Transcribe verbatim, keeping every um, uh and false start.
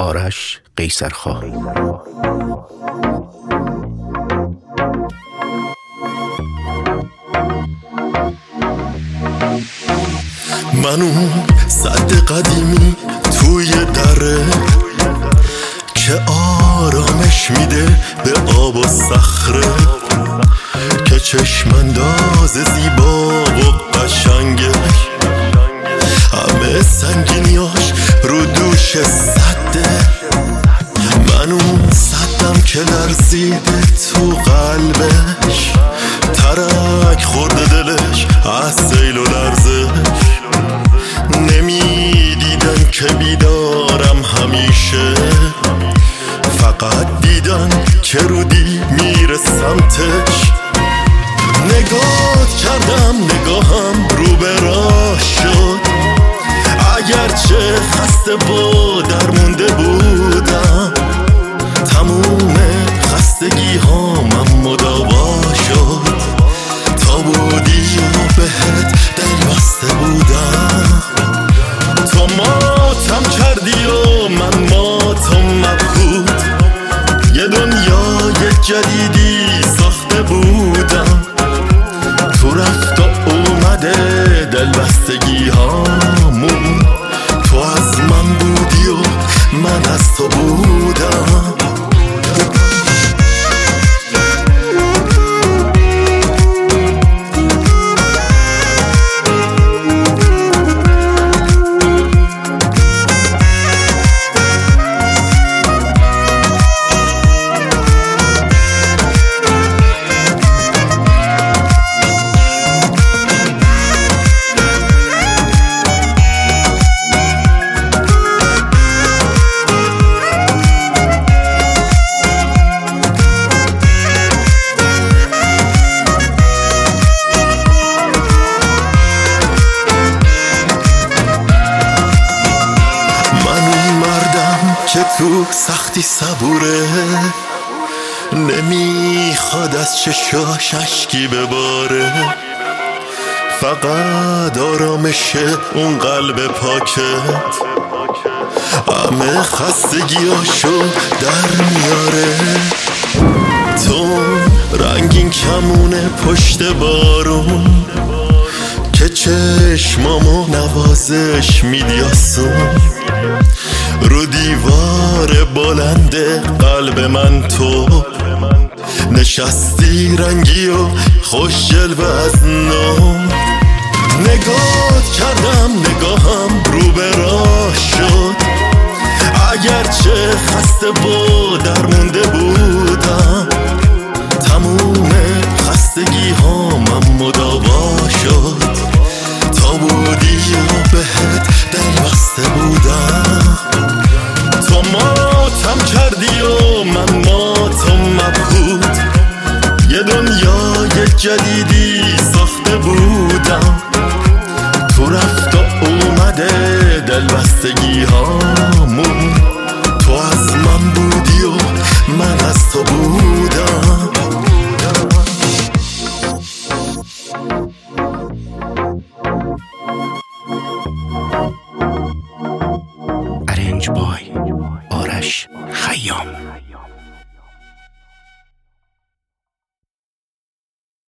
آرش قیصرخواه. من اون سد قدیمی توی دره که آرامش میده به آب و صخره، که چشمانداز زیبا و قشنگه، همه سنگینیاش رو دوش سده. من اون سدم که لرزیده تو قلبش، ترک خورده دلش از سیل و لرزش. نمیدیدن که بیدارم همیشه، فقط دیدن که رودی میره سمتش. نگاه کردم نگاهم رو به راه شد، اگرچه خسته با درمونده بودم، تموم خستگی هامم مداوا شد. تا بودی و بهت دل بسته بودم، تو ماتم کردی و من ماتم نبود. یه دنیای جدیدی ساخته بودم، تو رفت و اومده دل بستگی هامون. تو از من بودی و من از تو بودم. که تو سختی صبوره، نمیخواد از چشاش اشکی بباره، فقط آرامشه اون قلب پاکت، همه خستگیاشو در میاره. تو رنگین کمونه پشت بارون، که چشمامو نوازش میدی آسون. رو دیوار بلند قلب من تو نشستی، رنگی و خوش جلوه از نو. نگاه کردم نگاهم رو به راه شد، اگرچه خسته با درمونده بودم، تموم خستگی هامم مداوا شد. تا بودی و بهت دل بسته بودم، تو ماتم کردی و من ماتم نبود. یه دنیای جدیدی ساخته بودم، تو رفت و اومده دل بستگی هامون. تو از من بودی و من از تو بودم.